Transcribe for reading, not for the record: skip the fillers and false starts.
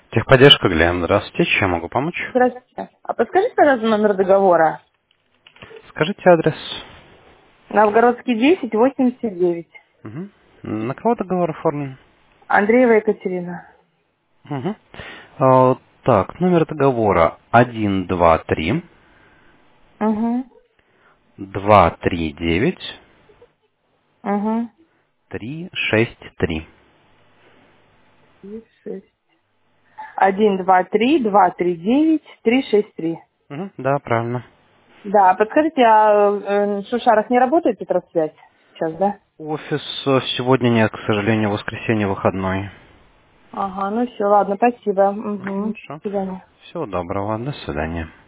Техподдержка, Глен. Здравствуйте. Чем могу помочь? Здравствуйте. А подскажите, пожалуйста, номер договора? Скажите адрес. Новгородский 10, 89. Мгм. На кого договор оформлен? Андреева Екатерина. Мгм. Так, номер договора 123 Угу. 239 Угу. 363. 6. 1, 2, 3, 2, 3, 9, 3, 6, 3. Мгм. Да, правильно. Да, подскажите, а в Шушарах не работает Петросвязь сейчас, да? Офис сегодня нет, к сожалению, воскресенье выходной. Ага, ну все, ладно, спасибо. Угу. До Хорошо. свидания. Всего доброго. До свидания.